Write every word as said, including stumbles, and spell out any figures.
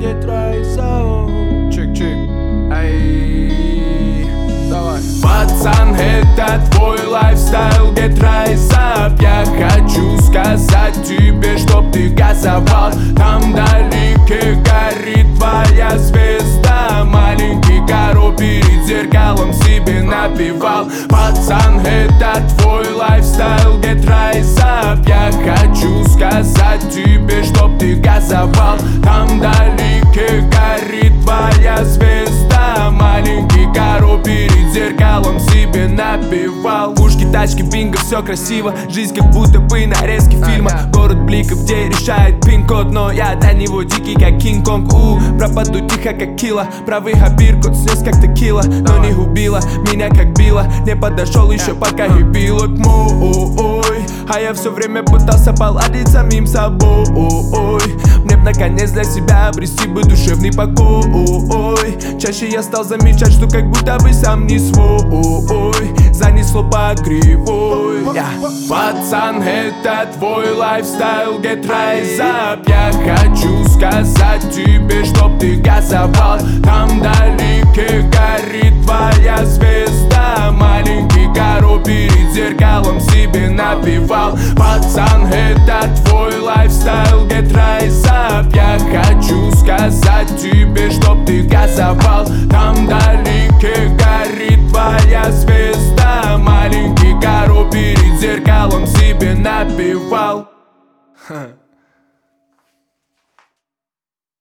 get right out. Чик-чик, ай, давай. Пацан, это твой лайфстайл, get rise up. Я хочу сказать тебе, чтоб ты газовал. Там вдалеке горит твоя звезда. Маленький король перед зеркалом себе напевал. Пацан, это твой лайфстайл, get rise up. Я хочу сказать тебе, чтоб ты газовал. Там вдалеке горит твоя звезда. Маленький король перед зеркалом себе напевал. Пушки, тачки, бинго, все красиво. Жизнь как будто бы нарезки фильма. Город бликов, где решает пин-код. Но я до него дикий, как Кинг-Конг. У, пропаду тихо, как килла. Правый хабир-кот снес, как текила. Но не убила меня, как била. Не подошел еще, пока и била к мой. А я все время пытался поладить самим собой. Мне б наконец для себя обрести бы душевный покой. Чаще я стал замечать, что как будто бы сам не свой. Занесло по кривой. yeah. Пацан, это твой лайфстайл, get rise up. Я хочу сказать тебе, чтоб ты газовал. Там вдалеке горит твоя звезда. Маленький король перед зеркалом себе напевал. Пацан, это твой лайфстайл, get rise up. Я хочу сказать тебе, чтоб ты газовал. Там вдалеке горит твоя звезда. Маленький король перед зеркалом себе напевал.